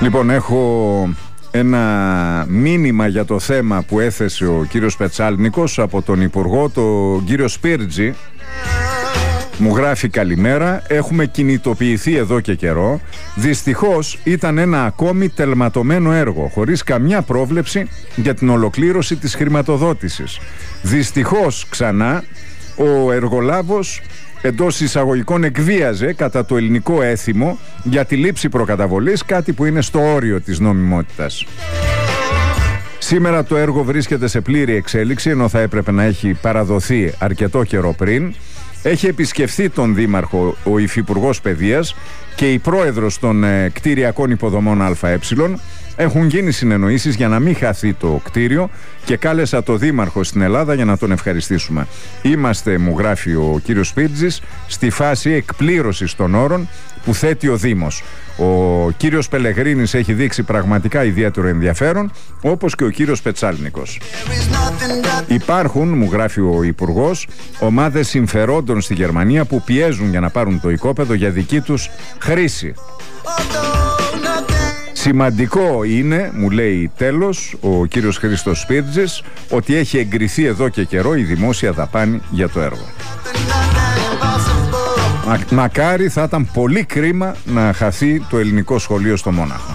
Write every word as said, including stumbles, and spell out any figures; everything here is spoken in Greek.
Λοιπόν, έχω ένα μήνυμα για το θέμα που έθεσε ο κύριος Πετσάλνικος από τον Υπουργό, τον κύριο Σπίρτζη. Μου γράφει: καλημέρα, έχουμε κινητοποιηθεί εδώ και καιρό. Δυστυχώς ήταν ένα ακόμη τελματωμένο έργο, χωρίς καμιά πρόβλεψη για την ολοκλήρωση της χρηματοδότησης. Δυστυχώς, ξανά, ο εργολάβος εντός εισαγωγικών εκβίαζε κατά το ελληνικό έθιμο για τη λήψη προκαταβολής, κάτι που είναι στο όριο της νομιμότητας. Σήμερα το έργο βρίσκεται σε πλήρη εξέλιξη, ενώ θα έπρεπε να έχει παραδοθεί αρκετό καιρό πριν. Έχει επισκεφθεί τον Δήμαρχο ο Υφυπουργός Παιδείας και η πρόεδρος των ε, κτηριακών υποδομών ΑΕ. Έχουν γίνει συνεννοήσεις για να μην χαθεί το κτίριο και κάλεσα το Δήμαρχο στην Ελλάδα για να τον ευχαριστήσουμε. Είμαστε, μου γράφει ο κύριος Σπίρτζης, στη φάση εκπλήρωσης των όρων που θέτει ο Δήμος. Ο κύριος Πελεγρίνης έχει δείξει πραγματικά ιδιαίτερο ενδιαφέρον, όπως και ο κύριος Πετσάλνικος. Υπάρχουν, μου γράφει ο Υπουργός, ομάδες συμφερόντων στη Γερμανία που πιέζουν για να πάρουν το οικόπεδο για δική τους χρήση. Σημαντικό είναι, μου λέει τέλος ο κύριος Χρήστος Σπίρτζης, ότι έχει εγκριθεί εδώ και καιρό η δημόσια δαπάνη για το έργο. Μα, μακάρι, θα ήταν πολύ κρίμα να χαθεί το ελληνικό σχολείο στο Μόναχο.